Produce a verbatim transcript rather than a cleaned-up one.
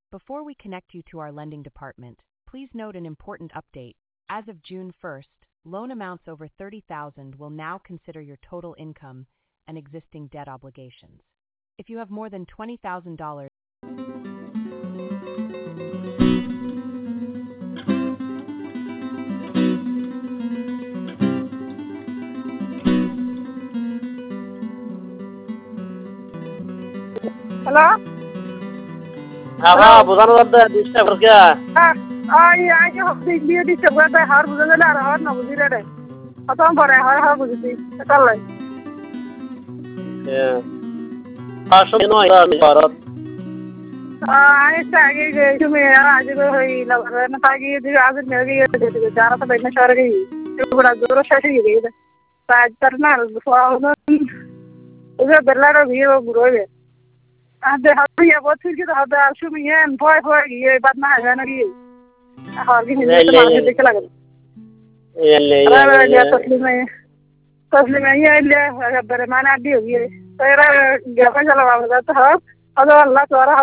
Before we connect you to our lending department, please note an important update. As of June first, loan amounts over thirty thousand dollars will now consider your total income and existing debt obligations. If you have more than twenty thousand dollars, Hello? Aha, budan wadda disha barka. Ah, ah, iya, ayo hobby dia di sebelah teh har bukan ada har na bukan ada. Atau apa ya har har bukan sih. Kalau Ya. Asal ino ya barat. ah, ini saya ke cuma ya aja ke hoi lalu na tadi dia aja mereka ya jadi cara tu banyak cara ke. Itu benda jauh saya sih gitu. Saya terkenal soalnya itu berlari dia berubah. Ada hal yang buat sih kita ada cuma yang boy boy ये बात ना है ना कि और भी नहीं तो मालूम है क्या लगा Yalle अरे yalle. या तस्लीम में तस्लीम में ये ले अगर बरमाना दी होगी तो यार क्या चला वाला तो हाँ अल्लाह अल्लाह तुम्हारा